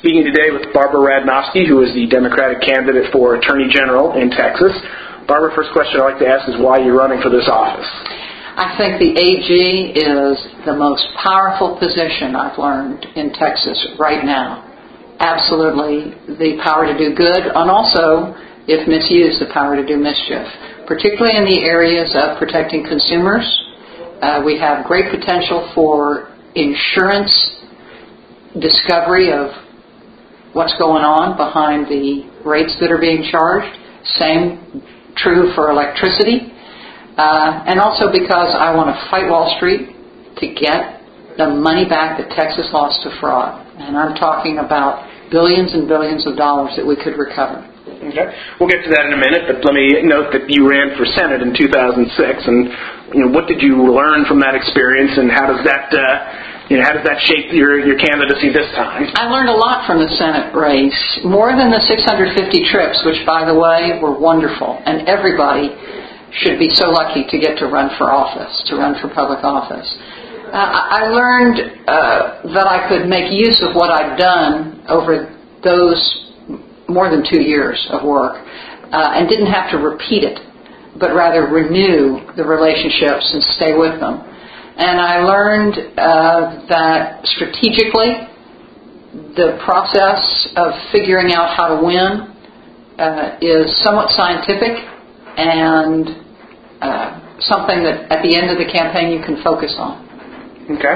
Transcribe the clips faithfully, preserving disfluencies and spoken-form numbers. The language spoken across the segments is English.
Speaking today with Barbara Radnofsky, who is the Democratic candidate for Attorney General in Texas. Barbara, first question I'd like to ask is why you're running for this office. I think the A G is the most powerful position I've learned in Texas right now. Absolutely the power to do good, and also, if misused, the power to do mischief, particularly in the areas of protecting consumers. Uh, we have great potential for insurance discovery of what's going on behind the rates that are being charged. Same true for electricity. Uh, and also because I want to fight Wall Street to get the money back that Texas lost to fraud. And I'm talking about billions and billions of dollars that we could recover. Okay. We'll get to that in a minute, but let me note that you ran for Senate in two thousand six, and you know, what did you learn from that experience, and how does that uh, you know, how does that shape your, your candidacy this time? I learned a lot from the Senate race, more than the six hundred fifty trips, which, by the way, were wonderful, and everybody should be so lucky to get to run for office, to run for public office. Uh, I learned uh, that I could make use of what I'd done over those more than two years of work, uh, and didn't have to repeat it, but rather renew the relationships and stay with them. And I learned uh, that strategically, the process of figuring out how to win uh, is somewhat scientific and uh, something that at the end of the campaign you can focus on. Okay.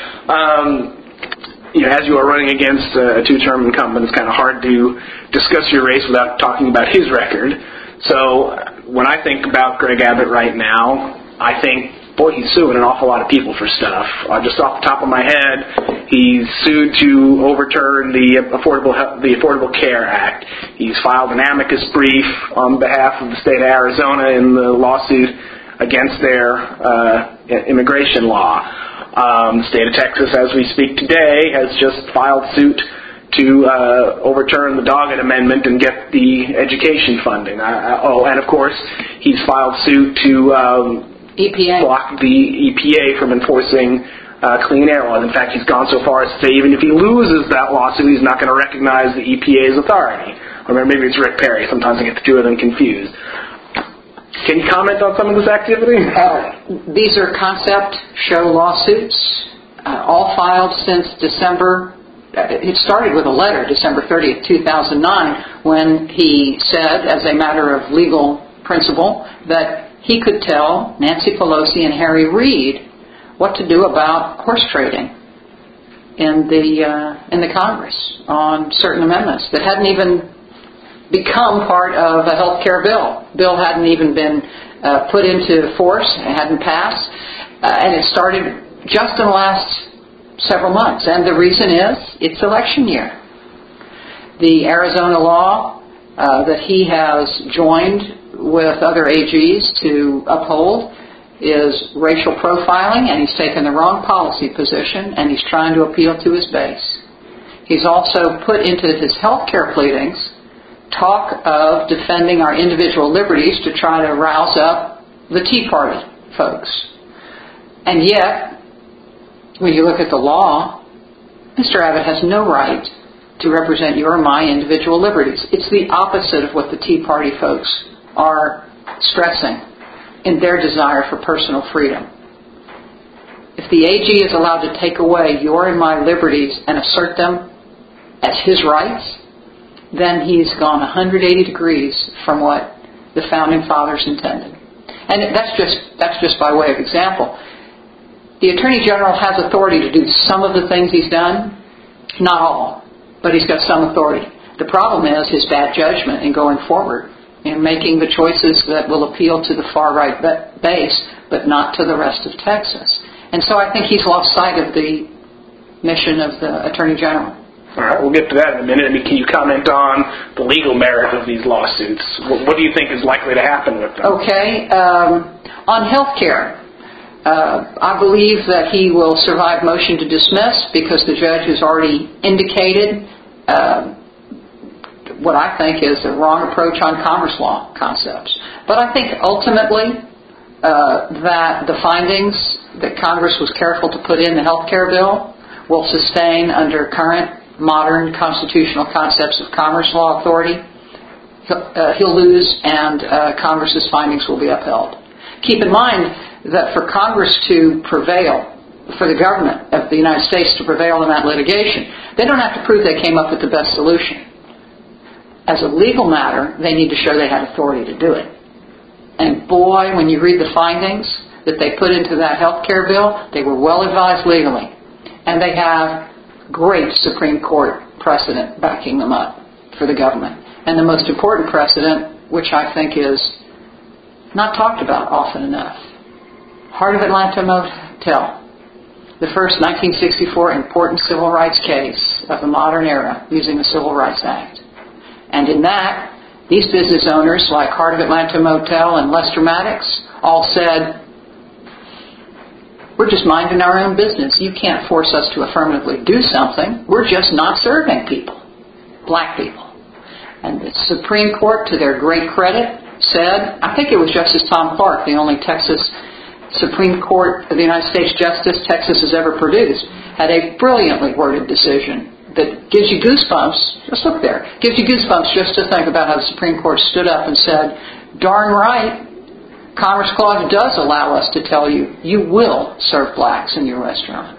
Um, You know, as you are running against a two-term incumbent, it's kind of hard to discuss your race without talking about his record. So when I think about Greg Abbott right now, I think, boy, he's suing an awful lot of people for stuff. Uh, just off the top of my head, he's sued to overturn the Affordable the Affordable Care Act. He's filed an amicus brief on behalf of the state of Arizona in the lawsuit against their uh, immigration law. Um, the state of Texas, as we speak today, has just filed suit to uh, overturn the Doggett Amendment and get the education funding. I, I, oh, and of course, he's filed suit to um, E P A. block the E P A from enforcing uh, clean air laws. In fact, he's gone so far as to say even if he loses that lawsuit, he's not going to recognize the E P A's authority. Or maybe it's Rick Perry. Sometimes I get the two of them confused. Can you comment on some of this activity? Uh, these are concept show lawsuits, uh, all filed since December. Uh, it started with a letter, December thirtieth, two thousand nine, when he said, as a matter of legal principle, that he could tell Nancy Pelosi and Harry Reid what to do about horse trading in the uh, in the Congress on certain amendments that hadn't even become part of a health care bill. Bill hadn't even been uh, put into force, it hadn't passed, uh, and it started just in the last several months. And the reason is, it's election year. The Arizona law uh, that he has joined with other A Gs to uphold is racial profiling, and he's taken the wrong policy position, and he's trying to appeal to his base. He's also put into his health care pleadings talk of defending our individual liberties to try to rouse up the Tea Party folks. And yet, when you look at the law, Mister Abbott has no right to represent your or my individual liberties. It's the opposite of what the Tea Party folks are stressing in their desire for personal freedom. If the A G is allowed to take away your and my liberties and assert them as his rights, then he's gone one hundred eighty degrees from what the Founding Fathers intended. And that's just that's just by way of example. The Attorney General has authority to do some of the things he's done, not all, but he's got some authority. The problem is his bad judgment in going forward, in making the choices that will appeal to the far-right base, but not to the rest of Texas. And so I think he's lost sight of the mission of the Attorney General. All right, we'll get to that in a minute. I mean, can you comment on the legal merit of these lawsuits? What, what do you think is likely to happen with them? Okay. Um, on health care, uh, I believe that he will survive motion to dismiss because the judge has already indicated uh, what I think is a wrong approach on commerce law concepts. But I think ultimately uh, that the findings that Congress was careful to put in the health care bill will sustain under current modern constitutional concepts of commerce law authority, he'll, uh, he'll lose, and uh, Congress's findings will be upheld. Keep in mind that for Congress to prevail, for the government of the United States to prevail in that litigation, they don't have to prove they came up with the best solution. As a legal matter, they need to show they had authority to do it. And boy, when you read the findings that they put into that health care bill, they were well advised legally. And they have great Supreme Court precedent backing them up for the government. And the most important precedent, which I think is not talked about often enough, Heart of Atlanta Motel. The first nineteen sixty-four important civil rights case of the modern era using the Civil Rights Act. And in that, these business owners like Heart of Atlanta Motel and Lester Maddox all said, we're just minding our own business. You can't force us to affirmatively do something. We're just not serving people, black people. And the Supreme Court, to their great credit, said, I think it was Justice Tom Clark, the only Texas Supreme Court of the United States Justice Texas has ever produced, had a brilliantly worded decision that gives you goosebumps. Just look there. Gives you goosebumps just to think about how the Supreme Court stood up and said, darn right, Commerce Clause does allow us to tell you, you will serve blacks in your restaurant.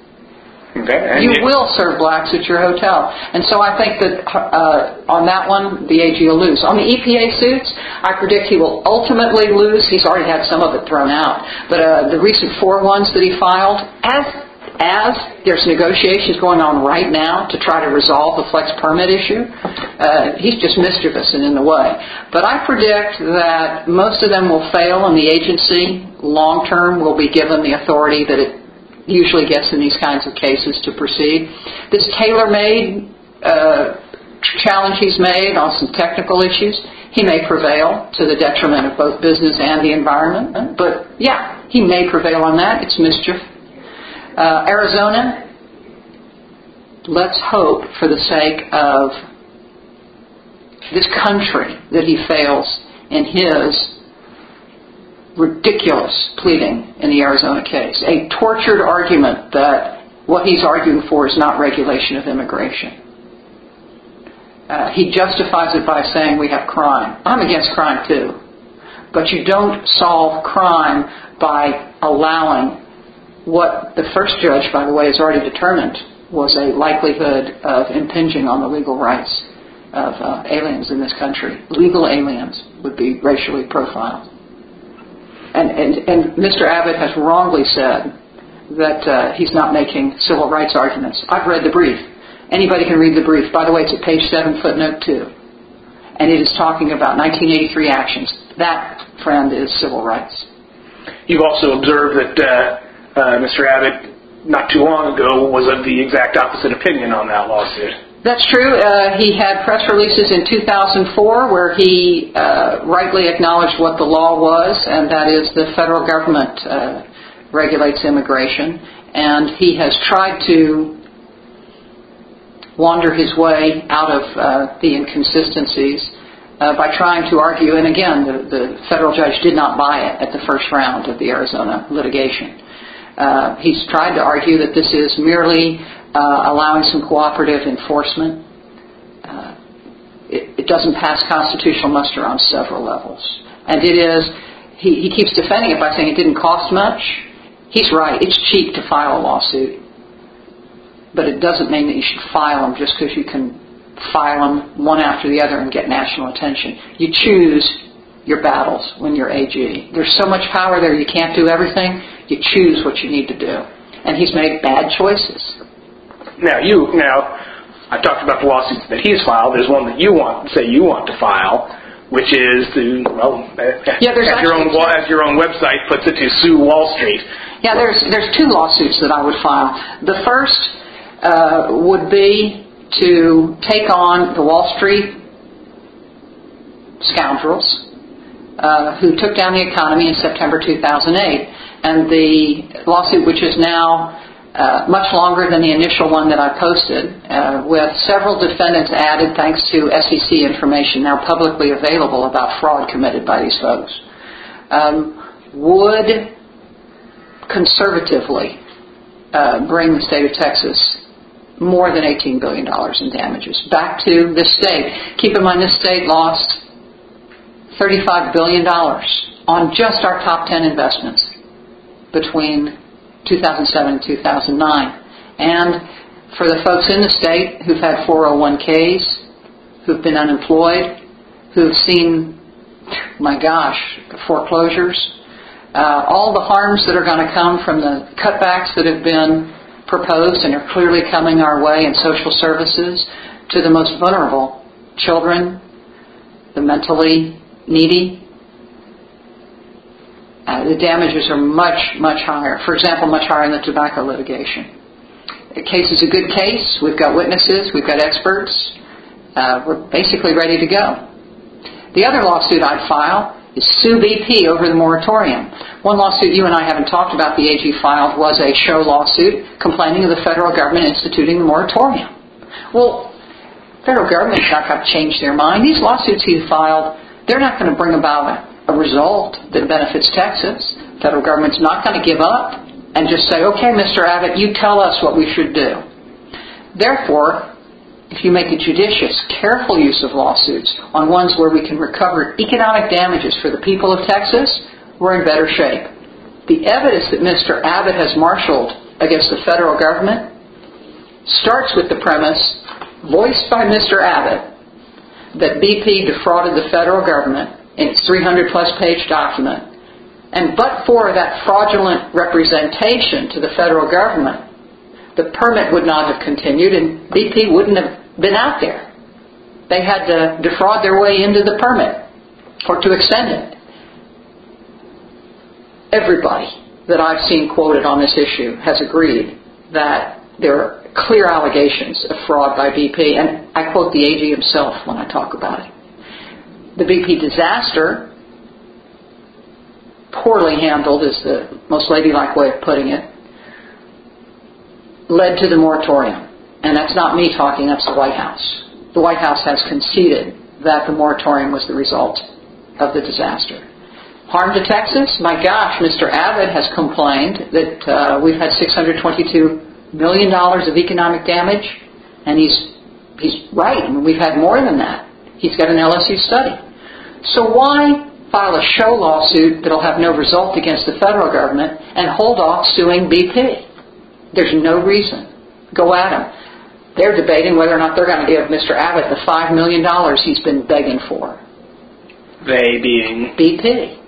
Okay. You will serve blacks at your hotel. And so I think that uh, on that one, the A G will lose. On the E P A suits, I predict he will ultimately lose. He's already had some of it thrown out. But uh, the recent four ones that he filed, as as there's negotiations going on right now to try to resolve the flex permit issue, uh, he's just mischievous and in the way. But I predict that most of them will fail, and the agency, long term, will be given the authority that it usually gets in these kinds of cases to proceed. This tailor-made uh, challenge he's made on some technical issues, he may prevail to the detriment of both business and the environment. But yeah, he may prevail on that. It's mischief. Uh, Arizona, let's hope for the sake of this country that he fails in his ridiculous pleading in the Arizona case. A tortured argument that what he's arguing for is not regulation of immigration. Uh, he justifies it by saying we have crime. I'm against crime too. But you don't solve crime by allowing what the first judge, by the way, has already determined was a likelihood of impinging on the legal rights of uh, aliens in this country. Legal aliens would be racially profiled. And, and, and Mister Abbott has wrongly said that uh, he's not making civil rights arguments. I've read the brief. Anybody can read the brief. By the way, it's at page seven, footnote two. And it is talking about nineteen eighty-three actions. That, friend, is civil rights. You've also observed that uh, uh, Mister Abbott, not too long ago, was of the exact opposite opinion on that lawsuit. That's true. Uh, he had press releases in two thousand four where he uh, rightly acknowledged what the law was, and that is the federal government uh, regulates immigration. And he has tried to wander his way out of uh, the inconsistencies uh, by trying to argue, and again, the, the federal judge did not buy it at the first round of the Arizona litigation. Uh, he's tried to argue that this is merely Uh, allowing some cooperative enforcement. Uh, it, it doesn't pass constitutional muster on several levels. And it is, he, he keeps defending it by saying it didn't cost much. He's right. It's cheap to file a lawsuit. But it doesn't mean that you should file them just because you can file them one after the other and get national attention. You choose your battles when you're A G. There's so much power there you can't do everything. You choose what you need to do. And he's made bad choices. Now, you now, I talked about the lawsuits that he's filed. There's one that you want, say you want to file, which is to, well, yeah, there's as, your own, as your own website puts it, to sue Wall Street. Yeah, there's there's two lawsuits that I would file. The first uh, would be to take on the Wall Street scoundrels uh, who took down the economy in September two thousand eight. And the lawsuit, which is now Uh, much longer than the initial one that I posted, uh, with several defendants added thanks to S E C information now publicly available about fraud committed by these folks, um, would conservatively uh, bring the state of Texas more than eighteen billion dollars in damages back to this state. Keep in mind, this state lost thirty-five billion dollars on just our top ten investments between two thousand seven and two thousand nine. And for the folks in the state who've had four oh one k's, who've been unemployed, who've seen, my gosh, foreclosures, uh, all the harms that are going to come from the cutbacks that have been proposed and are clearly coming our way in social services to the most vulnerable, children, the mentally needy. Uh, the damages are much, much higher. For example, much higher in the tobacco litigation. The case is a good case. We've got witnesses. We've got experts. Uh, we're basically ready to go. The other lawsuit I'd file is sue B P over the moratorium. One lawsuit you and I haven't talked about the A G filed was a show lawsuit complaining of the federal government instituting the moratorium. Well, federal government's not going to change their mind. These lawsuits he filed, they're not going to bring about a, a result that benefits Texas. Federal government's not going to give up and just say, okay, Mister Abbott, you tell us what we should do. Therefore, if you make a judicious, careful use of lawsuits on ones where we can recover economic damages for the people of Texas, we're in better shape. The evidence that Mister Abbott has marshaled against the federal government starts with the premise, voiced by Mister Abbott, that B P defrauded the federal government in its three hundred plus page document. And but for that fraudulent representation to the federal government, the permit would not have continued and B P wouldn't have been out there. They had to defraud their way into the permit or to extend it. Everybody that I've seen quoted on this issue has agreed that there are clear allegations of fraud by B P, and I quote the A G himself when I talk about it. The B P disaster, poorly handled is the most ladylike way of putting it, led to the moratorium. And that's not me talking, that's the White House. The White House has conceded that the moratorium was the result of the disaster. Harm to Texas? My gosh, Mister Abbott has complained that uh, we've had six hundred twenty-two million dollars of economic damage, and he's he's right. I mean, we've had more than that. He's got an L S U study. So why file a show lawsuit that'll have no result against the federal government and hold off suing B P? There's no reason. Go at him. They're debating whether or not they're going to give Mister Abbott the five million dollars he's been begging for. They being? B P.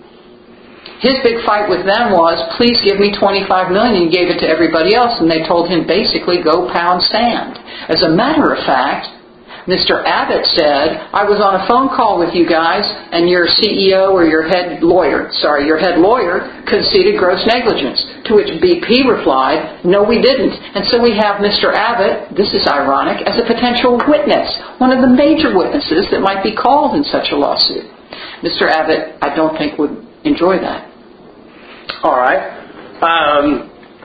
His big fight with them was, please give me twenty-five million dollars. He gave it to everybody else, and they told him basically, go pound sand. As a matter of fact, Mister Abbott said, I was on a phone call with you guys, and your C E O or your head lawyer, sorry, your head lawyer conceded gross negligence. To which B P replied, no, we didn't. And so we have Mister Abbott, this is ironic, as a potential witness, one of the major witnesses that might be called in such a lawsuit. Mister Abbott, I don't think, would enjoy that. All right. Um,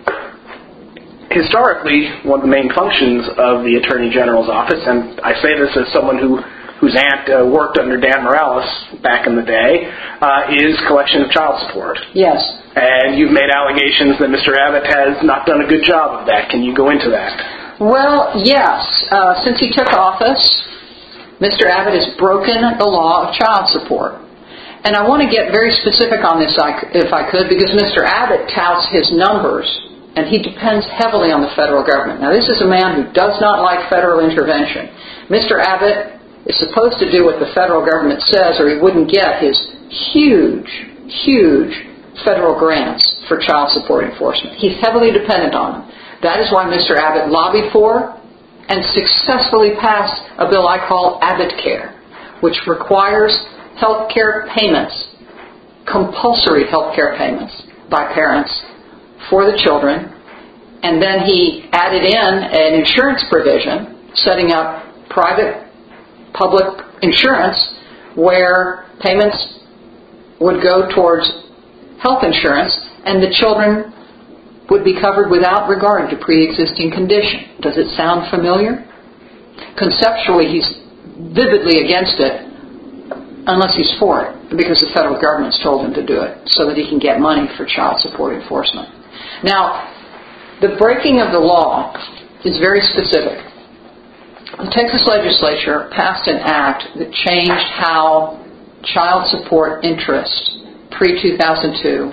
historically, one of the main functions of the Attorney General's office, and I say this as someone who whose aunt uh, worked under Dan Morales back in the day, uh, is collection of child support. Yes. And you've made allegations that Mister Abbott has not done a good job of that. Can you go into that? Well, yes. Uh, since he took office, Mister Abbott has broken the law of child support. And I want to get very specific on this, if I could, because Mister Abbott touts his numbers, and he depends heavily on the federal government. Now, this is a man who does not like federal intervention. Mister Abbott is supposed to do what the federal government says, or he wouldn't get his huge, huge federal grants for child support enforcement. He's heavily dependent on them. That is why Mister Abbott lobbied for and successfully passed a bill I call Abbott Care, which requires health care payments, compulsory health care payments by parents for the children, and then he added in an insurance provision setting up private public insurance where payments would go towards health insurance and the children would be covered without regard to pre-existing condition. Does it sound familiar? Conceptually, he's vividly against it unless he's for it, because the federal government's told him to do it so that he can get money for child support enforcement. Now, the breaking of the law is very specific. The Texas legislature passed an act that changed how child support interest pre two thousand two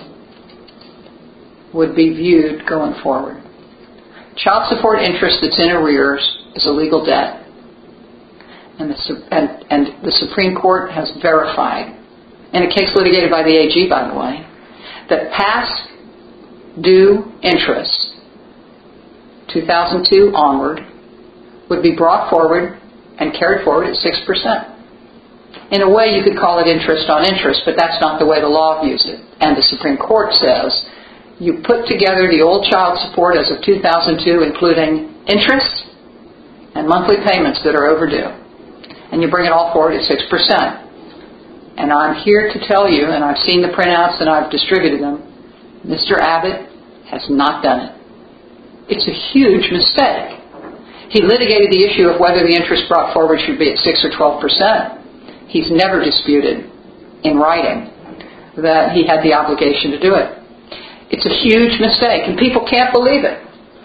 would be viewed going forward. Child support interest that's in arrears is a legal debt. And the, and, and the Supreme Court has verified, in a case litigated by the A G, by the way, that past due interest, two thousand two onward, would be brought forward and carried forward at six percent. In a way, you could call it interest on interest, but that's not the way the law views it. And the Supreme Court says, you put together the old child support as of two thousand two, including interest and monthly payments that are overdue, and you bring it all forward at six percent. And I'm here to tell you, and I've seen the printouts and I've distributed them, Mister Abbott has not done it. It's a huge mistake. He litigated the issue of whether the interest brought forward should be at six or twelve percent. He's never disputed in writing that he had the obligation to do it. It's a huge mistake, and people can't believe it.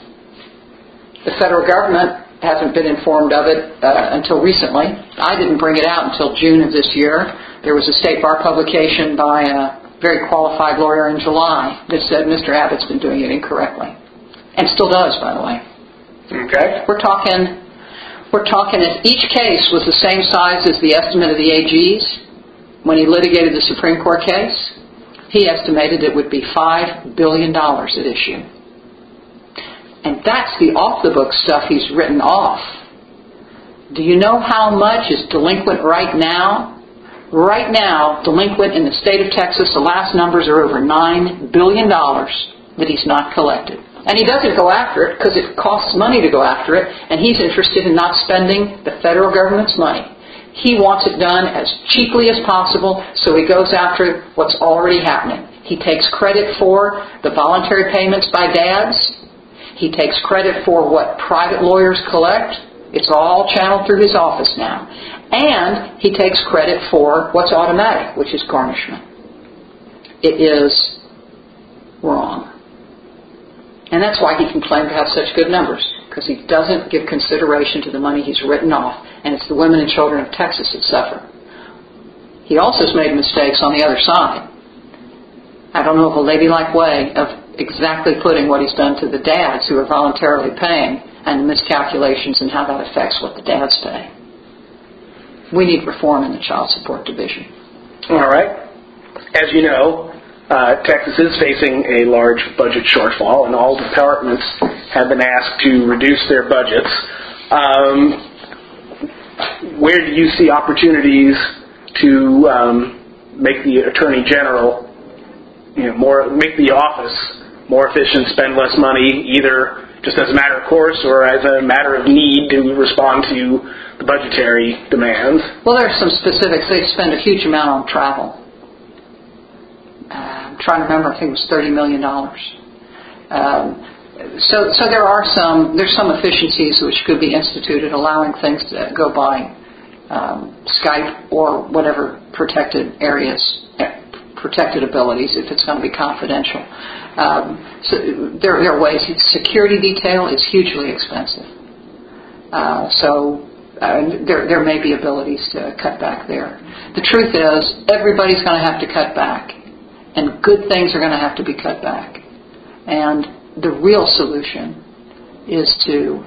The federal government hasn't been informed of it uh, until recently. I didn't bring it out until June of this year. There was a State Bar publication by a very qualified lawyer in July that said Mister Abbott's been doing it incorrectly. And still does, by the way. Okay. We're talking, we're talking if each case was the same size as the estimate of the A G's when he litigated the Supreme Court case, he estimated it would be five billion dollars at issue. And that's the off-the-book stuff he's written off. Do you know how much is delinquent right now? Right now, delinquent in the state of Texas, the last numbers are over nine billion dollars that he's not collected. And he doesn't go after it because it costs money to go after it, and he's interested in not spending the federal government's money. He wants it done as cheaply as possible, so he goes after what's already happening. He takes credit for the voluntary payments by dads. He takes credit for what private lawyers collect. It's all channeled through his office now. And he takes credit for what's automatic, which is garnishment. It is wrong. And that's why he can claim to have such good numbers, because he doesn't give consideration to the money he's written off, and it's the women and children of Texas that suffer. He also has made mistakes on the other side. I don't know of a ladylike way of exactly putting what he's done to the dads who are voluntarily paying and the miscalculations and how that affects what the dads pay. We need reform in the child support division. All right. As you know, uh, Texas is facing a large budget shortfall, and all departments have been asked to reduce their budgets. Um, where do you see opportunities to um, make the Attorney General, you know, more, make the office more efficient, spend less money, either just as a matter of course or as a matter of need to respond to the budgetary demands? Well, there are some specifics. They spend a huge amount on travel. Uh, I'm trying to remember. I think it was thirty million dollars. Um, so, so there are some. There's some efficiencies which could be instituted, allowing things to go by um, Skype or whatever protected areas, protected abilities, if it's going to be confidential. Um, so there, there are ways. Security detail is hugely expensive. Uh, so uh, there, there may be abilities to cut back there. The truth is, everybody's going to have to cut back, and good things are going to have to be cut back. And the real solution is to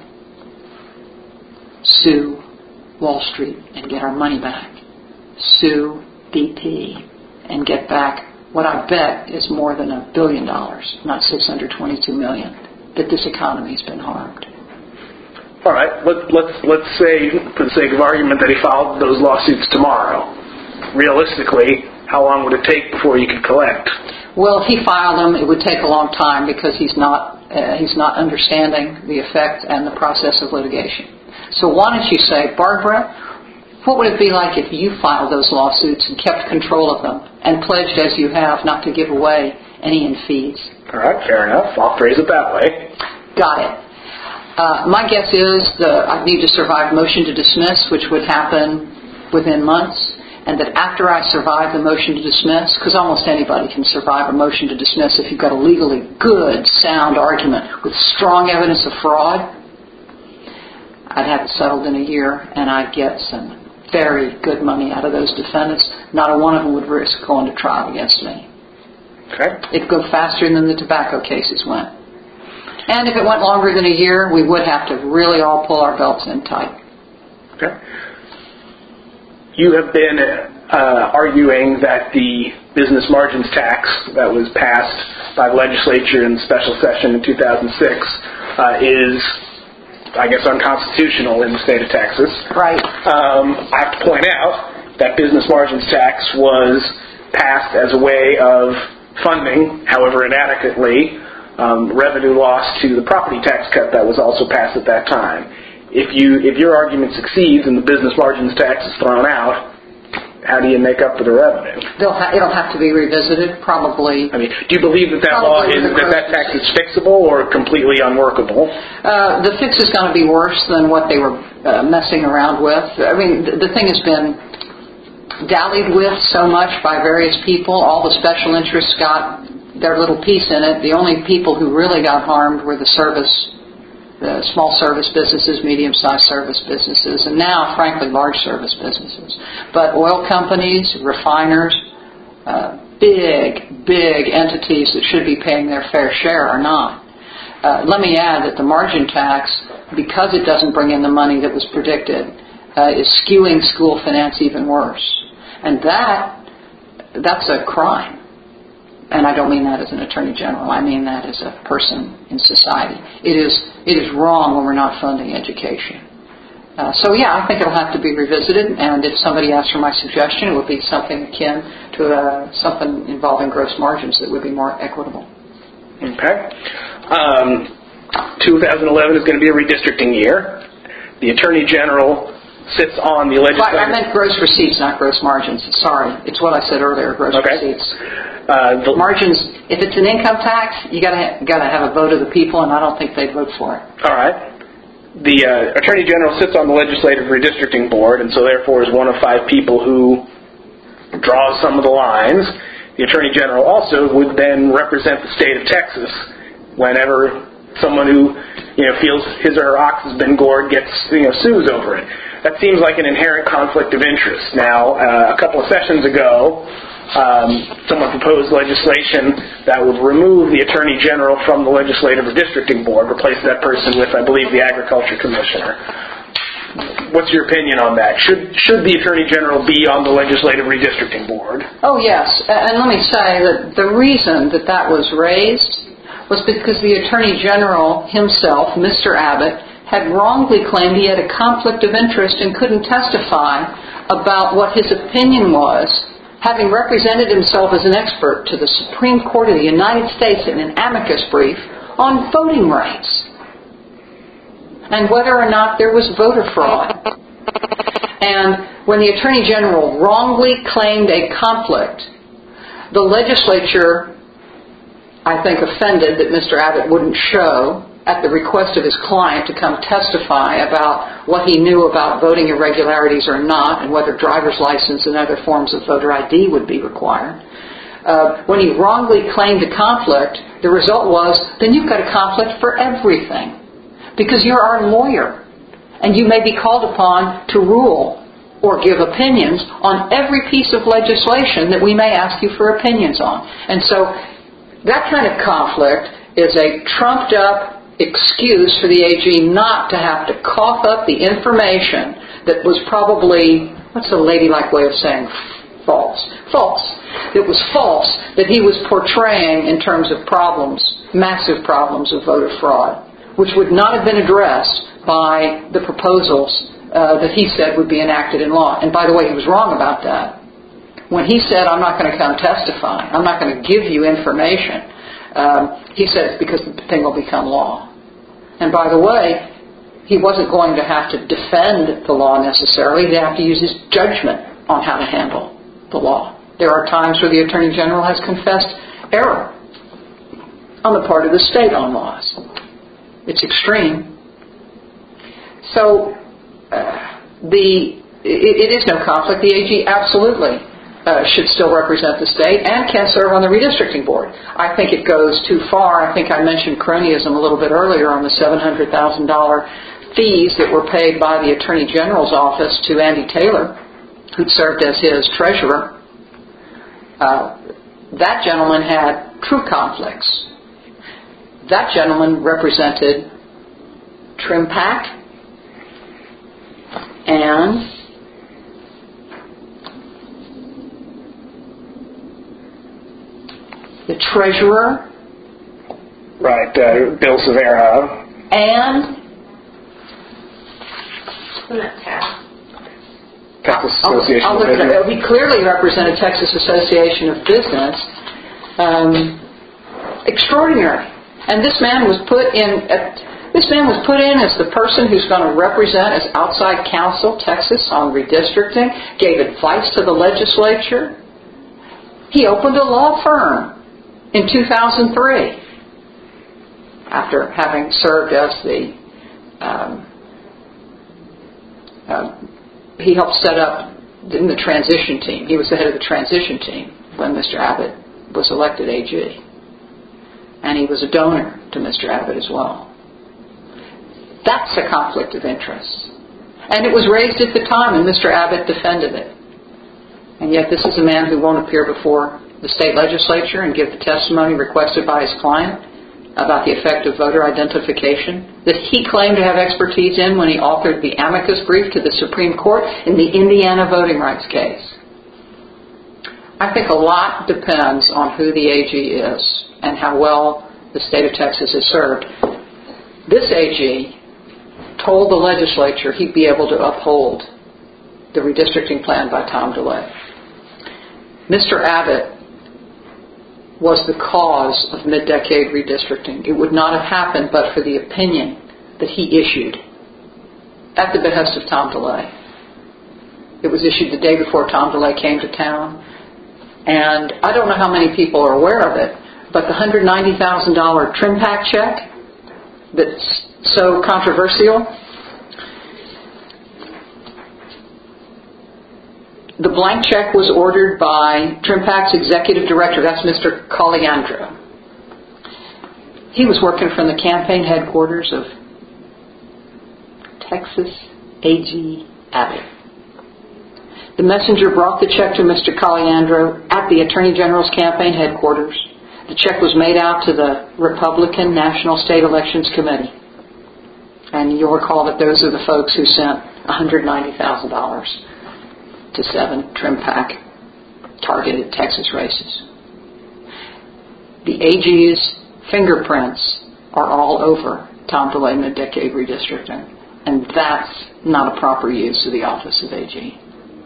sue Wall Street and get our money back. Sue B P and get back what I bet is more than a billion dollars, not six hundred twenty-two million, that this economy's been harmed. All right, let, let's let's say, for the sake of argument, that he filed those lawsuits tomorrow. Realistically, how long would it take before you could collect? Well, if he filed them, it would take a long time because he's not uh, he's not understanding the effect and the process of litigation. So why don't you say, Barbara, what would it be like if you filed those lawsuits and kept control of them and pledged, as you have, not to give away any in fees? All right, fair enough. I'll phrase it that way. Got it. Uh, my guess is the, I need to survive motion to dismiss, which would happen within months, and that after I survive the motion to dismiss, because almost anybody can survive a motion to dismiss if you've got a legally good, sound argument with strong evidence of fraud, I'd have it settled in a year, and I'd get some very good money out of those defendants. Not a one of them would risk going to trial against me. Okay. It'd go faster than the tobacco cases went. And if it went longer than a year, we would have to really all pull our belts in tight. Okay. You have been uh, arguing that the business margins tax that was passed by the legislature in the special session in two thousand six uh, is, I guess, unconstitutional in the state of Texas. Right. Um, I have to point out that business margins tax was passed as a way of funding, however inadequately, um, revenue loss to the property tax cut that was also passed at that time. If you if your argument succeeds and the business margins tax is thrown out, how do you make up for the revenue? They'll ha- it'll have to be revisited, probably. I mean, do you believe that that law is that that tax is fixable or completely unworkable? Uh, the fix is going to be worse than what they were uh, messing around with. I mean, the, the thing has been dallied with so much by various people. All the special interests got their little piece in it. The only people who really got harmed were the service, the small service businesses, medium-sized service businesses, and now, frankly, large service businesses. But oil companies, refiners, uh, big, big entities that should be paying their fair share are not. Uh, let me add that the margin tax, because it doesn't bring in the money that was predicted, uh, is skewing school finance even worse. And that, that's a crime. And I don't mean that as an attorney general. I mean that as a person in society. It is it is wrong when we're not funding education. Uh, so yeah, I think it'll have to be revisited. And if somebody asks for my suggestion, it would be something akin to uh, something involving gross margins that would be more equitable. Okay. Um, twenty eleven is going to be a redistricting year. The attorney general sits on the legislative... I meant gross receipts, not gross margins. Sorry. It's what I said earlier, gross okay. receipts. Uh, the margins, if it's an income tax, you got to ha- got to have a vote of the people, and I don't think they'd vote for it. All right. The uh, Attorney General sits on the Legislative Redistricting Board, and so therefore is one of five people who draws some of the lines. The Attorney General also would then represent the state of Texas whenever someone who you know feels his or her ox has been gored gets you know sues over it. That seems like an inherent conflict of interest. Now, uh, a couple of sessions ago, Um, someone proposed legislation that would remove the Attorney General from the Legislative Redistricting Board, replace that person with, I believe, the Agriculture Commissioner. What's your opinion on that? Should should the Attorney General be on the Legislative Redistricting Board? Oh, yes. And let me say that the reason that that was raised was because the Attorney General himself, Mister Abbott, had wrongly claimed he had a conflict of interest and couldn't testify about what his opinion was, having represented himself as an expert to the Supreme Court of the United States in an amicus brief on voting rights and whether or not there was voter fraud. And when the Attorney General wrongly claimed a conflict, the legislature, I think, offended that Mister Abbott wouldn't show at the request of his client to come testify about what he knew about voting irregularities or not, and whether driver's license and other forms of voter I D would be required. Uh, when he wrongly claimed a conflict, the result was, then you've got a conflict for everything, because you're our lawyer, and you may be called upon to rule or give opinions on every piece of legislation that we may ask you for opinions on. And so that kind of conflict is a trumped up excuse for the A G not to have to cough up the information that was probably, what's a ladylike way of saying false? False. It was false that he was portraying in terms of problems, massive problems of voter fraud, which would not have been addressed by the proposals uh, that he said would be enacted in law. And by the way, he was wrong about that. When he said, I'm not going to come testify, I'm not going to give you information, Um, he said it's because the thing will become law. And by the way, he wasn't going to have to defend the law necessarily. He'd have to use his judgment on how to handle the law. There are times where the Attorney General has confessed error on the part of the state on laws. It's extreme. So uh, the it, it is no conflict. The A G absolutely Uh, should still represent the state and can serve on the redistricting board. I think it goes too far. I think I mentioned cronyism a little bit earlier on the seven hundred thousand dollars fees that were paid by the Attorney General's office to Andy Taylor, who served as his treasurer, uh, that gentleman had true conflicts. That gentleman represented Trimpak and the treasurer. Right, uh, Bill Severa. And Texas Association I'll, I'll of Business. He clearly represented Texas Association of Business. Um, extraordinary. And this man was put in. Uh, this man was put in as the person who's going to represent as outside counsel Texas on redistricting. Gave advice to the legislature. He opened a law firm in two thousand three after having served as the. Um, uh, he helped set up in the transition team. He was the head of the transition team when Mister Abbott was elected A G. And he was a donor to Mister Abbott as well. That's a conflict of interest. And it was raised at the time, and Mister Abbott defended it. And yet this is a man who won't appear before the state legislature and give the testimony requested by his client about the effect of voter identification that he claimed to have expertise in when he authored the amicus brief to the Supreme Court in the Indiana voting rights case. I think a lot depends on who the A G is and how well the state of Texas is served. This A G told the legislature he'd be able to uphold the redistricting plan by Tom DeLay. Mister Abbott was the cause of mid-decade redistricting. It would not have happened but for the opinion that he issued at the behest of Tom DeLay. It was issued the day before Tom DeLay came to town. And I don't know how many people are aware of it, but the one hundred ninety thousand dollars Trimpak check that's so controversial, the blank check was ordered by Trimpak's executive director, that's Mister Caliandro. He was working from the campaign headquarters of Texas A G Abbott. The messenger brought the check to Mister Caliandro at the Attorney General's campaign headquarters. The check was made out to the Republican National State Elections Committee. And you'll recall that those are the folks who sent one hundred ninety thousand dollars to seven Trimpak targeted Texas races. The A G's fingerprints are all over Tom DeLay mid-decade redistricting, and that's not a proper use of the office of A G.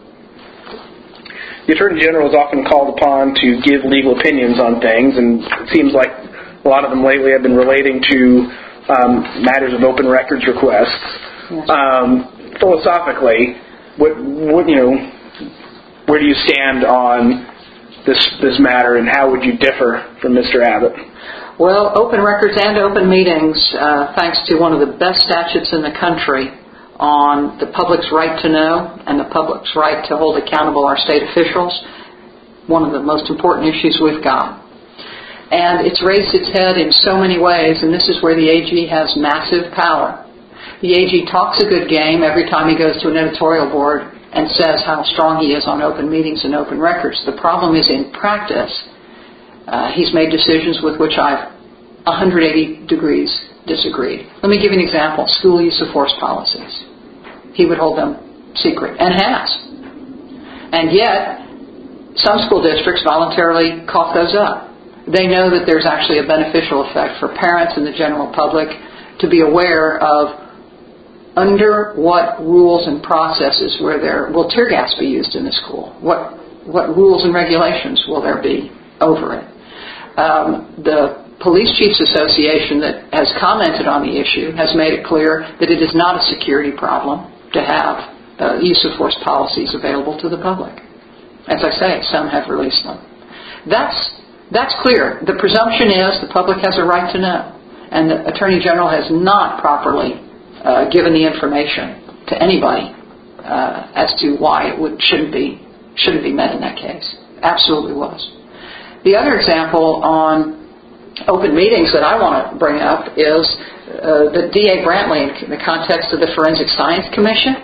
The Attorney General is often called upon to give legal opinions on things, and it seems like a lot of them lately have been relating to um, matters of open records requests. Yes. Um, philosophically, what, what you know, where do you stand on this this matter, and how would you differ from Mister Abbott? Well, open records and open meetings, uh, thanks to one of the best statutes in the country on the public's right to know and the public's right to hold accountable our state officials, one of the most important issues we've got. And it's raised its head in so many ways, and this is where the A G has massive power. The A G talks a good game every time he goes to an editorial board and says how strong he is on open meetings and open records. The problem is in practice, uh, he's made decisions with which I've one hundred eighty degrees disagreed. Let me give you an example. School use of force policies. He would hold them secret, and has. And yet, some school districts voluntarily cough those up. They know that there's actually a beneficial effect for parents and the general public to be aware of under what rules and processes where there will tear gas be used in the school. What what rules and regulations will there be over it? Um, the Police Chiefs Association that has commented on the issue has made it clear that it is not a security problem to have uh, use of force policies available to the public. As I say, some have released them. That's that's clear. The presumption is the public has a right to know, and the Attorney General has not properly uh, given the information to anybody uh, as to why it would shouldn't be shouldn't be met in that case. Absolutely was. The other example on open meetings that I want to bring up is uh, that D A Brantley, in the context of the Forensic Science Commission,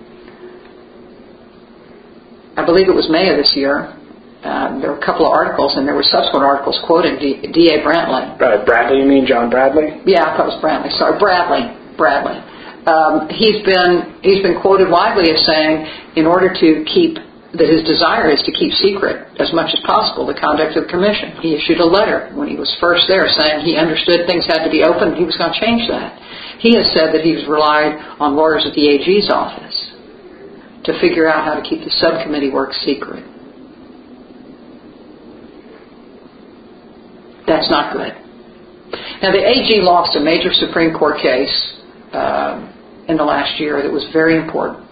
I believe it was May of this year, uh, there were a couple of articles, and there were subsequent articles quoting D A Brantley. Uh, Bradley, you mean John Bradley? Yeah, I thought it was Bradley. Sorry, Bradley. Bradley. Um, he's been he's been quoted widely as saying, in order to keep that his desire is to keep secret as much as possible the conduct of the commission. He issued a letter when he was first there saying he understood things had to be open and he was going to change that. He has said that he's relied on lawyers at the A G's office to figure out how to keep the subcommittee work secret. That's not good. Now, the A G lost a major Supreme Court case uh, in the last year that was very important.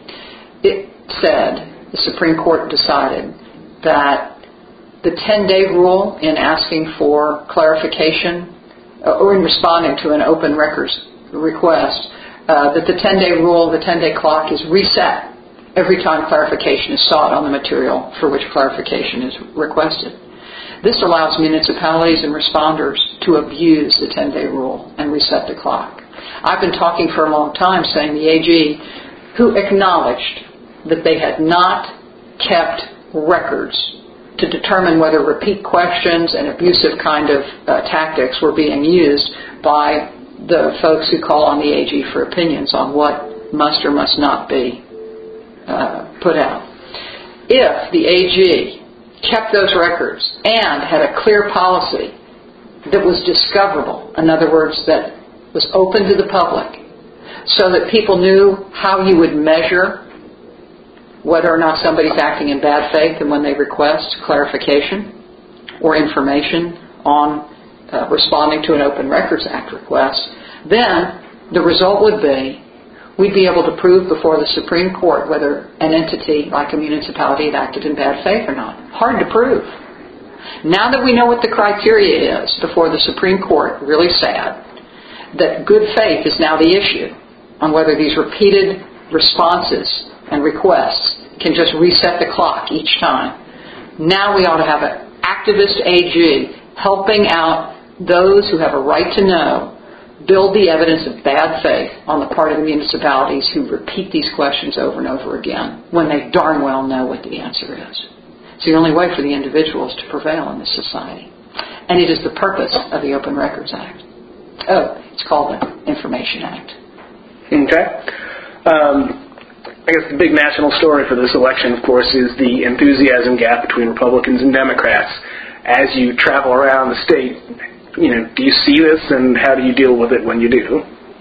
It said, the Supreme Court decided that the ten-day rule in asking for clarification uh, or in responding to an open records request, uh, that the ten-day rule, the ten-day clock is reset every time clarification is sought on the material for which clarification is requested. This allows municipalities and responders to abuse the ten-day rule and reset the clock. I've been talking for a long time saying the A G, who acknowledged that they had not kept records to determine whether repeat questions and abusive kind of uh, tactics were being used by the folks who call on the A G for opinions on what must or must not be uh, put out. If the A G kept those records and had a clear policy that was discoverable, in other words, that was open to the public, so that people knew how you would measure whether or not somebody's acting in bad faith and when they request clarification or information on uh, responding to an Open Records Act request, then the result would be we'd be able to prove before the Supreme Court whether an entity like a municipality had acted in bad faith or not. Hard to prove. Now that we know what the criteria is before the Supreme Court, really sad, that good faith is now the issue on whether these repeated responses and requests can just reset the clock each time. Now we ought to have an activist A G helping out those who have a right to know build the evidence of bad faith on the part of the municipalities who repeat these questions over and over again when they darn well know what the answer is. It's the only way for the individuals to prevail in this society. And it is the purpose of the Open Records Act. Oh, it's called the Information Act. Okay. Um, I guess the big national story for this election, of course, is the enthusiasm gap between Republicans and Democrats. As you travel around the state, you know, do you see this, and how do you deal with it when you do?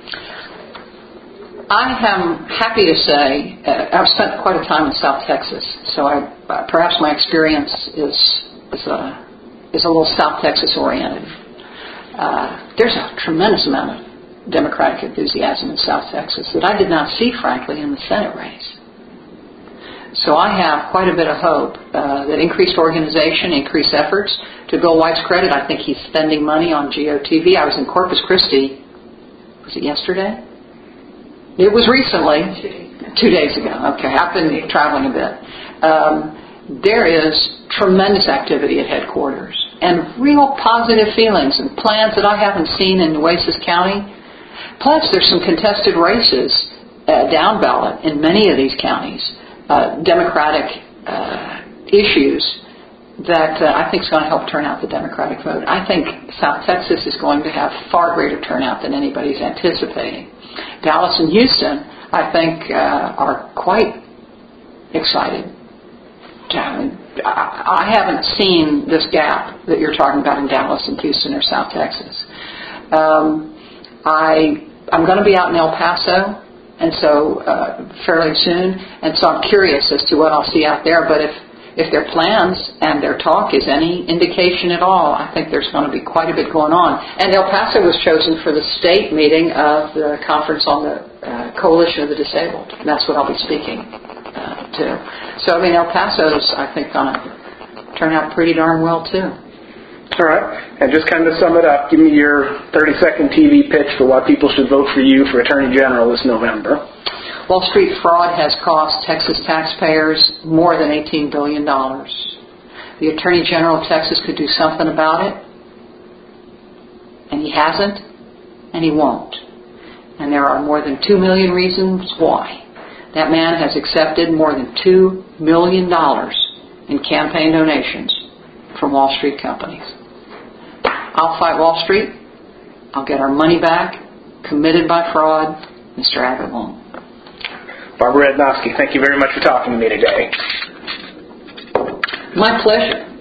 I am happy to say uh, I've spent quite a time in South Texas, so I, uh, perhaps my experience is is a is a little South Texas oriented. Uh, there's a tremendous amount of Democratic enthusiasm in South Texas that I did not see, frankly, in the Senate race. So I have quite a bit of hope uh, that increased organization, increased efforts. To Bill White's credit, I think he's spending money on G O T V. I was in Corpus Christi, was it yesterday? It was recently, two days ago. Okay, I've been traveling a bit. Um, there is tremendous activity at headquarters and real positive feelings and plans that I haven't seen in Nueces County. Plus, there's some contested races uh, down ballot in many of these counties, uh, Democratic uh, issues that uh, I think is going to help turn out the Democratic vote. I think South Texas is going to have far greater turnout than anybody's anticipating. Dallas and Houston, I think, uh, are quite excited. I haven't seen this gap that you're talking about in Dallas and Houston or South Texas. Um, I, I'm going to be out in El Paso, and so uh, fairly soon, and so I'm curious as to what I'll see out there. But if if their plans and their talk is any indication at all, I think there's going to be quite a bit going on. And El Paso was chosen for the state meeting of the Conference on the uh, Coalition of the Disabled. And that's what I'll be speaking uh, to. So, I mean, El Paso's, I think, going to turn out pretty darn well, too. All right. And just kind of sum it up, give me your thirty-second T V pitch for why people should vote for you for Attorney General this November. Wall Street fraud has cost Texas taxpayers more than eighteen billion dollars. The Attorney General of Texas could do something about it, and he hasn't. and he won't. And there are more than two million reasons why. That man has accepted more than two million dollars in campaign donations from Wall Street companies. I'll fight Wall Street. I'll get our money back. Committed by fraud, Mister Abbott won't. Barbara Radnofsky, thank you very much for talking to me today. My pleasure.